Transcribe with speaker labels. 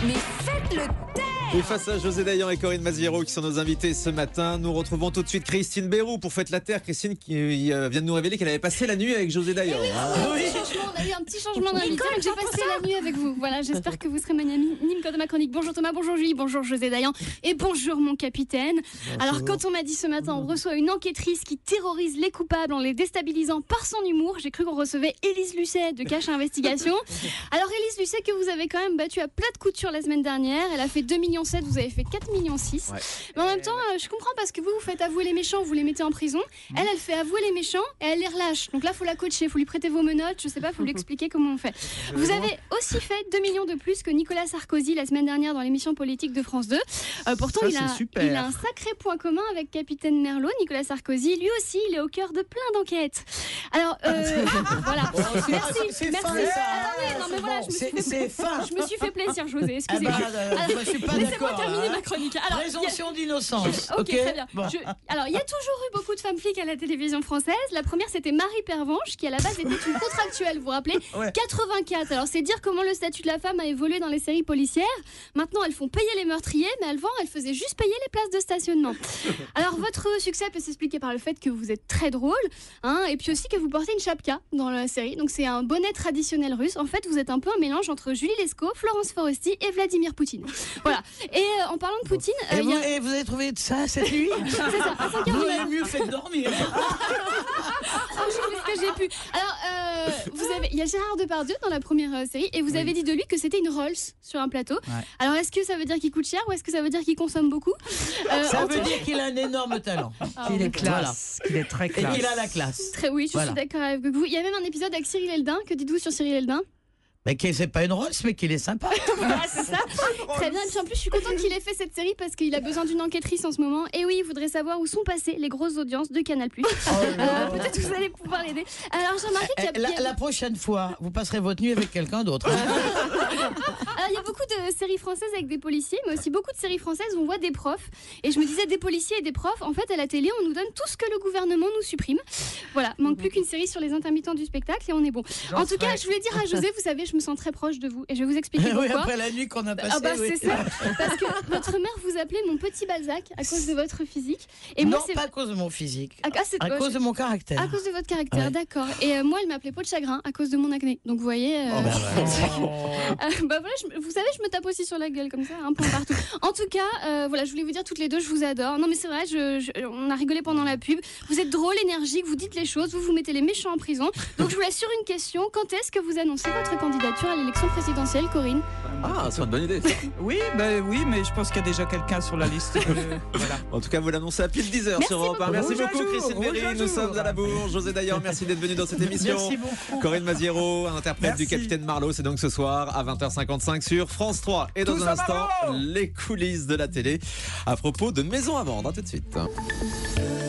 Speaker 1: Mais faites le taire.
Speaker 2: Et face à José Dayan et Corinne Maziero qui sont nos invités ce matin, nous retrouvons tout de suite Christine Béroux pour Faites la Terre. Christine qui vient de nous révéler qu'elle avait passé la nuit avec José Dayan.
Speaker 3: On a eu un petit changement d'invité, donc j'ai passé la nuit avec vous. Voilà, j'espère que vous serez magnanime de ma chronique. Bonjour Thomas, bonjour Julie, bonjour José Dayan et bonjour mon capitaine. Bonjour. Alors quand on m'a dit ce matin, on reçoit une enquêtrice qui terrorise les coupables en les déstabilisant par son humour, j'ai cru qu'on recevait Élise Lucet de Cache Investigation. Alors Élise Lucet que vous avez quand même battue à plat de couture la semaine dernière, elle a fait 2,7 millions, vous avez fait 4,6 millions. Ouais. Mais en même temps, je comprends parce que vous faites avouer les méchants, vous les mettez en prison. Elle fait avouer les méchants et elle les relâche. Donc là, il faut la coacher, il faut lui prêter vos menottes, je sais pas, il faut lui expliquer comment on fait. Vous avez aussi fait 2 millions de plus que Nicolas Sarkozy la semaine dernière dans l'émission politique de France 2. Pourtant,
Speaker 4: ça,
Speaker 3: il a un sacré point commun avec Capitaine Merlot, Nicolas Sarkozy. Lui aussi, il est au cœur de plein d'enquêtes. Alors, voilà. Merci.
Speaker 4: Attendez,
Speaker 3: non mais voilà, je me suis fait plaisir, José. Excusez-moi.
Speaker 4: Je suis pas
Speaker 3: laissez-moi
Speaker 4: d'accord.
Speaker 3: terminer ma chronique. Alors,
Speaker 4: présomption d'innocence.
Speaker 3: Ok, très bien. Alors, il y a toujours eu beaucoup de femmes flics à la télévision française. La première, c'était Marie Pervenche, qui à la base était une contractuelle, vous vous rappelez, 84. Alors, c'est dire comment le statut de la femme a évolué dans les séries policières. Maintenant, elles font payer les meurtriers, mais avant, elles faisaient juste payer les places de stationnement. Alors, votre succès peut s'expliquer par le fait que vous êtes très drôle, et puis aussi que vous portez une chapka dans la série. Donc, c'est un bonnet traditionnel russe. En fait, vous êtes un peu un mélange entre Julie Lescaut, Florence Foresti et Vladimir Poutine. Voilà. Et en parlant de Poutine...
Speaker 4: Et vous avez trouvé ça cette nuit?
Speaker 3: C'est ça, à 5h.
Speaker 4: Vous avez mieux fait de dormir.
Speaker 3: J'ai fait ce que j'ai pu. Alors, il y a Gérard Depardieu dans la première série et vous avez dit de lui que c'était une Rolls sur un plateau. Ouais. Alors, est-ce que ça veut dire qu'il coûte cher ou est-ce que ça veut dire qu'il consomme beaucoup?
Speaker 4: Ça veut dire qu'il a un énorme talent.
Speaker 5: Qu'il est classe, qu'il est très classe.
Speaker 4: Et qu'il a la classe.
Speaker 3: Oui, je suis d'accord avec vous. Il y a même un épisode avec Cyril Eldin. Que dites-vous sur Cyril Eldin?
Speaker 4: Mais c'est pas une Rolls, mais qu'il est sympa.
Speaker 3: Voilà, c'est ça. Très bien. Et puis en plus, je suis contente qu'il ait fait cette série parce qu'il a besoin d'une enquêtrice en ce moment. Et oui, il voudrait savoir où sont passées les grosses audiences de Canal+. Peut-être que vous allez pouvoir l'aider. Alors, j'ai remarqué qu'il y a...
Speaker 4: La prochaine fois, vous passerez votre nuit avec quelqu'un d'autre.
Speaker 3: Alors, il y a beaucoup de séries françaises avec des policiers, mais aussi beaucoup de séries françaises où on voit des profs. Et je me disais, des policiers et des profs, en fait, à la télé, on nous donne tout ce que le gouvernement nous supprime. Voilà, manque plus qu'une série sur les intermittents du spectacle et on est bon. En tout cas, je voulais dire à José, vous savez, je me sens très proche de vous et je vais vous expliquer pourquoi.
Speaker 4: Oui, après la nuit qu'on a passée.
Speaker 3: C'est ça, parce que votre mère vous appelait mon petit Balzac à cause de votre physique. Et
Speaker 4: non,
Speaker 3: moi,
Speaker 4: pas à cause de mon physique.
Speaker 3: À
Speaker 4: cause de mon caractère.
Speaker 3: À cause de votre caractère, d'accord. Et moi, elle m'appelait peau de chagrin à cause de mon acné. Donc vous voyez. Vous savez, je me tape aussi sur la gueule comme ça, un point partout. En tout cas, voilà, je voulais vous dire toutes les deux, je vous adore. Non, mais c'est vrai, on a rigolé pendant la pub. Vous êtes drôle, énergique, vous dites les choses, vous mettez les méchants en prison. Donc je vous laisse sur une question. Quand est-ce que vous annoncez votre candidature à l'élection présidentielle, Corinne?
Speaker 2: Ah, c'est une bonne idée.
Speaker 5: Oui, mais je pense qu'il y a déjà quelqu'un sur la liste. Voilà.
Speaker 2: En tout cas, vous l'annoncez à pile 10h sur Europe 1. Merci beaucoup, Christine Béroux. Nous sommes à la bourre. José Dayan, merci d'être venu dans cette émission.
Speaker 4: Merci beaucoup.
Speaker 2: Corinne Maziero, interprète du Capitaine Marlowe. C'est donc ce soir à 20h55 sur France 3. Et dans un instant, les coulisses de la télé à propos de Maison à vendre. À tout de suite.